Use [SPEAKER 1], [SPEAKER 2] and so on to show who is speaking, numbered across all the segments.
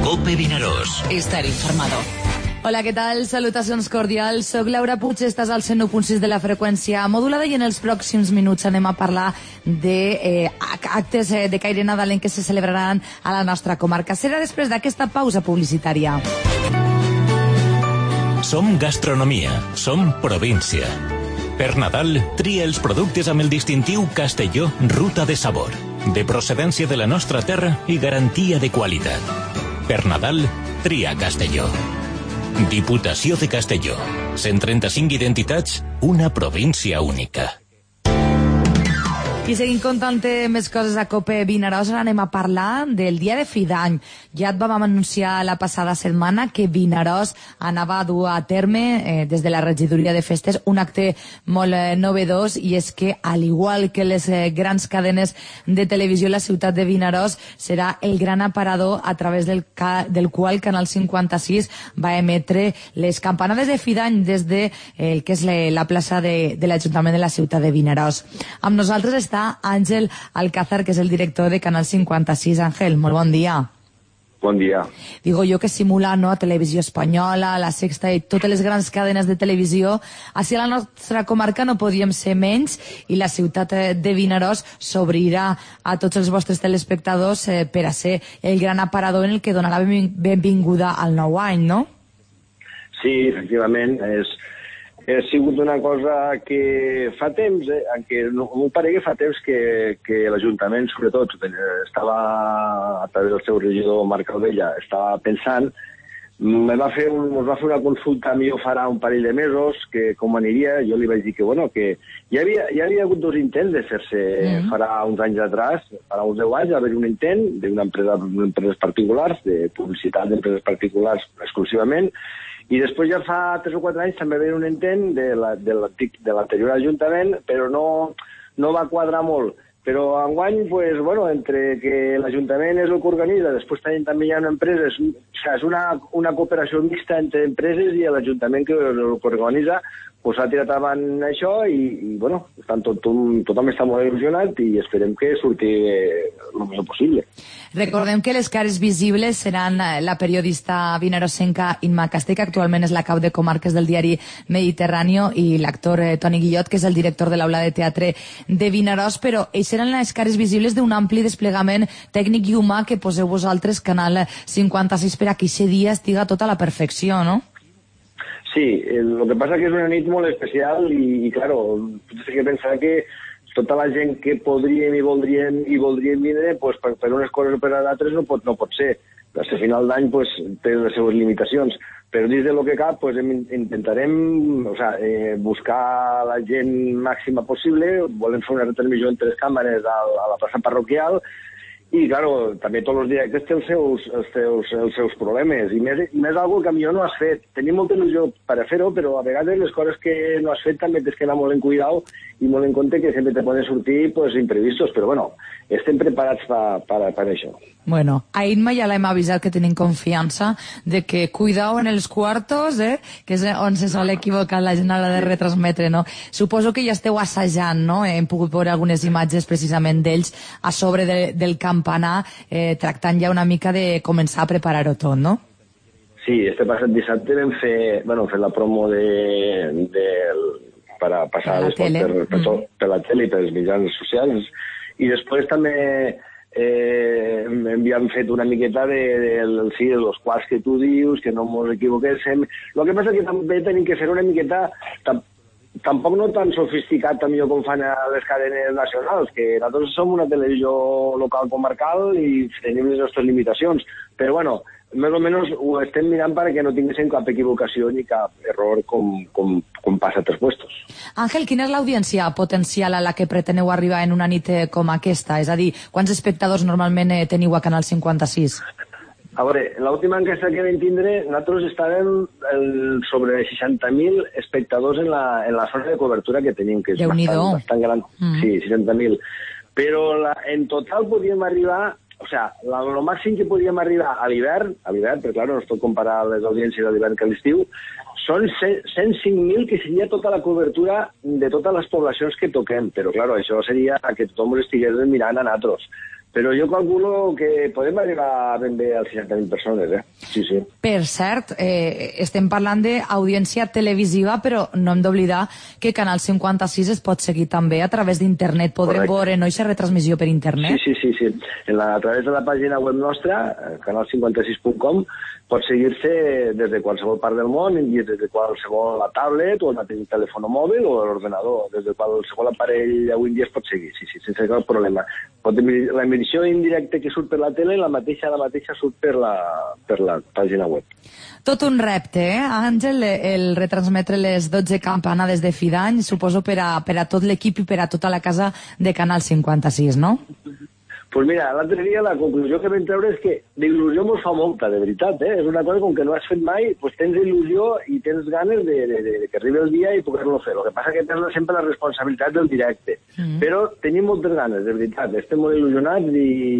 [SPEAKER 1] COPE Vinaròs.
[SPEAKER 2] Estar informado.
[SPEAKER 3] Hola, què tal? Salutacions cordials. Soc Laura Puig, estàs al 101.6 de la freqüència modulada i en els pròxims minuts anem a parlar d'actes de caire nadalenc que se celebraran a la nostra comarca. Serà després d'aquesta pausa publicitària.
[SPEAKER 1] Som gastronomia, som província. Per Nadal, tria els productes amb el distintiu Castelló Ruta de Sabor, de procedència de la nostra terra i garantia de qualitat. Per Nadal, tria Castelló. Diputació de Castelló. 135 identitats, una província única.
[SPEAKER 3] I seguim contant més coses a COPE Vinaròs. Ara anem a parlar del dia de fi d'any. Ja et vam anunciar la passada setmana que Vinaròs anava a dur a terme, des de la regidoria de festes, un acte molt novedós, i és que, al igual que les grans cadenes de televisió, la ciutat de Vinaròs serà el gran aparador a través del qual Canal 56 va emetre les campanades de fi d'any des de el que és la plaça de l'Ajuntament de la ciutat de Vinaròs. Amb nosaltres està Àngel Alcázar, que és el director de Canal 56. Àngel, molt bon dia.
[SPEAKER 4] Bon dia.
[SPEAKER 3] Digo jo que simula, no?, a Televisió Espanyola, a La Sexta i totes les grans cadenes de televisió. Així a la nostra comarca no podíem ser menys i la ciutat de Vinaròs s'obrirà a tots els vostres telespectadors per a ser el gran aparador en el que donarà benvinguda al nou any, no?
[SPEAKER 4] Sí, efectivament, ha sigut una cosa que fa temps, que m'ho pare que fa temps que l'Ajuntament, sobretot, estava, a través del seu regidor Marc Albella, estava pensant, ens va fer una consulta a mi farà un parell de mesos, que com aniria, jo li vaig dir que, bueno, que ja havia hagut dos intents de fer-se farà uns anys atrás, farà uns 10 anys, va haver un intent d'empreses particulars, de publicitat d'empreses particulars exclusivament, i després ja fa 3 o 4 anys també va haver un intent de l'anterior Ajuntament, però no va quadrar molt. Però enguany, pues, bueno, entre que l'Ajuntament és el que organitza, després també hi ha empreses, és una cooperació mixta entre empreses i l'Ajuntament que el que organitza, pues ha tirat avant això i bueno, tothom està molt il·lusionat i esperem que surti el millor possible.
[SPEAKER 3] Recordem que les cares visibles seran la periodista vinarossenca Imma Castell, que actualment és la cap de comarques del diari Mediterráneo, i l'actor Toni Guillot, que és el director de l'aula de teatre de Vinaròs, però ells seran les cares visibles d'un ampli desplegament tècnic i humà que poseu vosaltres, Canal 56, per a que aquest dia estiga tot a la perfecció, no?
[SPEAKER 4] Sí, el que passa que és una nit molt especial i claro, potser que pensar que tota la gent que podríem i voldríem vindre, pues, per unes coses o per altres no pot ser. A final d'any pues, té les seves limitacions, però dins de lo que cap pues, intentarem buscar la gent màxima possible. Volem fer una retransmissió en 3 càmeres a la plaça parroquial. I, claro, també tots els directes té els seus problemes. I més algo que millor no has fet. Tenim molta il·lusió per a fer-ho, però a vegades les coses que no has fet també tens que anar molt en cuidado i molt en compte que sempre te poden sortir pues, imprevistos. Però, bueno, estem preparats per això.
[SPEAKER 3] Bueno, a Imma ja l'hem avisat que tenim confiança de que cuidao en els quartos, que és on se sol equivocar la gent a l'hora de retransmetre, no? Suposo que ja esteu assajant, no? Hem pogut veure algunes imatges precisament d'ells a sobre del campanar, tractant ja una mica de començar a preparar-ho tot, no?
[SPEAKER 4] Sí, este passat dissabte vam fer la promo per a passar per la tele i per els mitjans socials, i després també hem fet una miqueta dels quals que tu dius, que no ens equivoquéssim. El que passa és que també tenim que fer una miqueta, tampoc no tan sofisticat com fan a les cadenes nacionals, que nosaltres som una televisió local comarcal i tenim les nostres limitacions, però bueno, més o menys ho estem mirant perquè no tinguéssim cap equivocació ni cap error com passa a altres puestos.
[SPEAKER 3] Àngel, quina és l'audiència potencial a la que preteneu arribar en una nit com aquesta? És a dir, quants espectadors normalment teniu a Canal 56?
[SPEAKER 4] A veure, l'última enquesta que vam tindre, nosaltres estàvem sobre 60.000 espectadors en la zona de cobertura que tenim, que és bastant gran. Sí, 60.000. Però en total podíem arribar, el màxim que podíem arribar a l'hivern, perquè clar, no es pot comparar les audiències de l'hivern que a l'estiu, són 105.000, que seria tota la cobertura de totes les poblacions que toquem. Però clar, això seria que tothom ho estigués mirant a nosaltres. Però jo calculo que podem arribar ben bé als 60.000 persones, Sí, sí.
[SPEAKER 3] Per cert, estem parlant d'audiència televisiva, però no hem d'oblidar que Canal 56 es pot seguir també a través d'internet. Podrem veure aquesta retransmissió per internet?
[SPEAKER 4] Sí. A través de la pàgina web nostra, canal56.com, pot seguir-se des de qualsevol part del món, i des de qualsevol tablet o el mateix telèfon mòbil o l'ordenador, des de qualsevol aparell avui en dia es pot seguir, sí, sense cap problema. La emissió indirecta que surt per la tele, la mateixa surt per la pàgina web.
[SPEAKER 3] Tot un repte, Àngel, el retransmetre les 12 campanades de fi d'any, suposo per a tot l'equip i per a tota la casa de Canal 56, no?
[SPEAKER 4] Pues mira, l'altre dia la conclusió que vam treure és que d'il·lusió mos fa molta, de veritat, És una cosa com que no has fet mai, pues tens il·lusió i tens ganes de que arribi el dia i poder-lo fer. El que passa que tens sempre la responsabilitat del directe. Però tenim moltes ganes, de veritat. Estem molt il·lusionats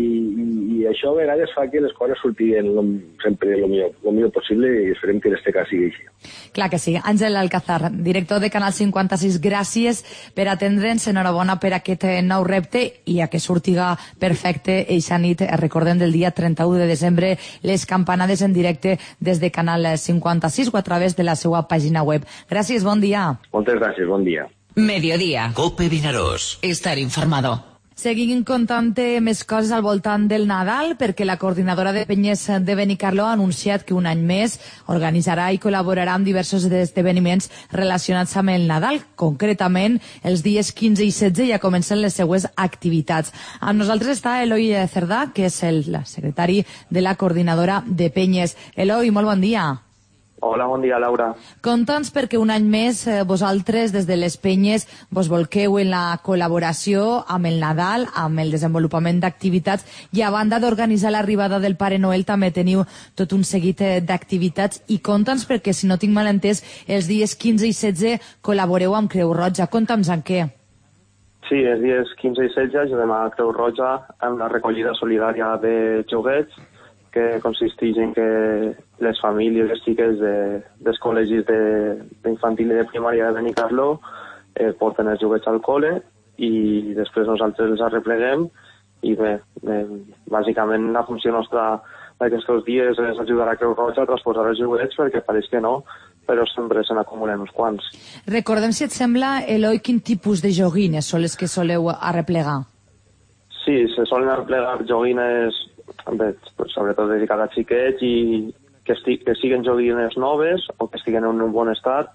[SPEAKER 4] i això a vegades fa que les coses sortien sempre el millor possible i esperem que en este cas sigui així.
[SPEAKER 3] Clar que sí. Àngel Alcázar, director de Canal 56, gràcies per atendre'ns, enhorabona per aquest nou repte i a que surtiga perfecte eixa nit, recordem del dia 31 de desembre, les campanades en directe des de Canal 56 o a través de la seva pàgina web. Gràcies, bon dia.
[SPEAKER 4] Moltes gràcies, bon dia.
[SPEAKER 1] Mediodía. Cope Vinaròs. Estar informado.
[SPEAKER 3] Seguim contant més coses al voltant del Nadal, perquè la coordinadora de penyes de Benicarló ha anunciat que un any més organitzarà i col·laborarà amb diversos esdeveniments relacionats amb el Nadal. Concretament, els dies 15 i 16 ja comencen les següents activitats. Amb nosaltres està Eloi Cerdà, que és el secretari de la coordinadora de penyes. Eloi, molt bon dia.
[SPEAKER 2] Hola, bon dia, Laura.
[SPEAKER 3] Conta'ns perquè un any més vosaltres, des de les penyes, vos volqueu en la col·laboració amb el Nadal, amb el desenvolupament d'activitats, i a banda d'organitzar l'arribada del Pare Noel també teniu tot un seguit d'activitats. I conta'ns perquè, si no tinc mal entès, els dies 15 i 16 col·laboreu amb Creu Roja. Conta'ns en què.
[SPEAKER 2] Sí, els dies 15 i 16 ajudem a Creu Roja en la recollida solidària de joguets, que consisteix en que les famílies, les xiques dels col·legis d'infantil i de primària de Benicarló porten els joguets al col·le i després nosaltres els arrepleguem i bé, bàsicament la funció nostra d'aquests dies és ajudar a Creu Roja a transportar els joguets, perquè pareix que no, però sempre se n'acumulen uns quants.
[SPEAKER 3] Recordem, si et sembla, Eloi, quin tipus de joguines són les que soleu arreplegar?
[SPEAKER 2] Sí, se solen arreplegar joguines sobretot dedicada a xiquets i que siguin joguines noves o que estiguen en un bon estat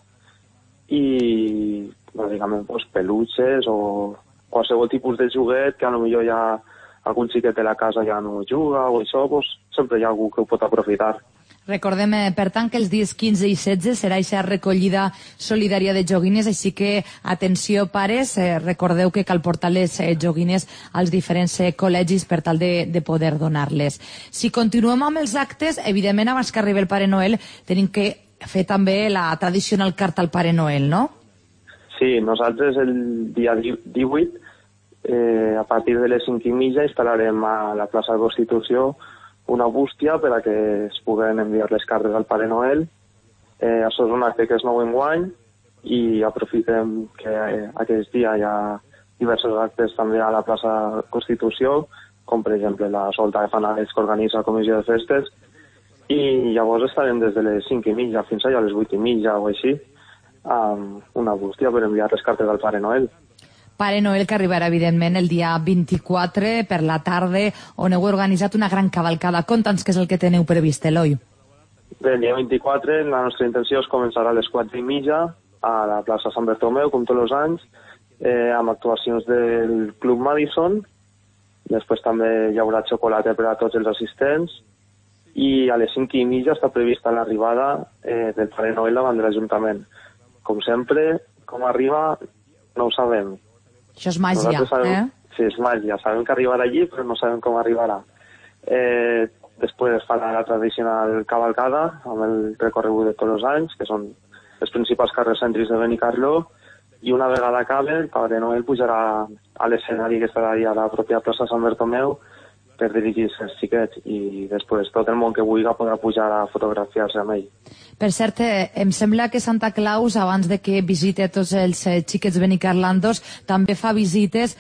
[SPEAKER 2] i bàsicament peluches o qualsevol tipus de joguet que potser ja algun xiquet de la casa ja no juga o això, sempre hi ha algú que ho pot aprofitar.
[SPEAKER 3] Recordem, per tant, que els dies 15 i 16 serà aquesta recollida solidària de joguines, així que, atenció, pares, recordeu que cal portar les joguines als diferents col·legis per tal de poder donar-les. Si continuem amb els actes, evidentment, abans que arribi el Pare Noel, tenim que fer també la tradicional carta al Pare Noel, no?
[SPEAKER 2] Sí, nosaltres el dia 18, a partir de les 5:30, instal·larem a la plaça de Constitució una bústia per a que es puguen enviar les cartes al Pare Noel. Això és un acte que és nou enguany i aprofitem que aquest dia hi ha diversos actes també a la plaça Constitució, com per exemple la solta de fanalets que organitza la Comissió de Festes, i llavors estarem des de les 5:30 fins allà a les 8:30 o així, amb una bústia per enviar les cartes al Pare Noel.
[SPEAKER 3] Pare Noel que arribarà, evidentment, el dia 24 per la tarda, on heu organitzat una gran cavalcada. Conta'ns què és el que teniu previst, Eloi.
[SPEAKER 2] Bé, el dia 24 la nostra intenció és començar a les 4:30 a la plaça Sant Bartomeu, com tots els anys, amb actuacions del Club Madison. Després també hi haurà xocolata per a tots els assistents i a les 5:30 està prevista l'arribada del Pare Noel davant de l'Ajuntament. Com sempre, com arriba, no ho sabem.
[SPEAKER 3] Això és màgia,
[SPEAKER 2] sabem, Sí, és màgia. Sabem que arribarà allí, però no sabem com arribarà. Després es farà la tradicional cavalcada, amb el recorregut de tots els anys, que són els principals carrers cèntrics de Benicarló, i una vegada acabe, el Pare Noel pujarà a l'escenari que estarà allà a la pròpia plaça Sant Bartomeu per dirigir-se als xiquets, i després tot el món que vulgui podrà pujar a fotografiar-se amb ell.
[SPEAKER 3] Per cert, em sembla que Santa Claus, abans de que visite tots els xiquets benicarlandos, també fa visites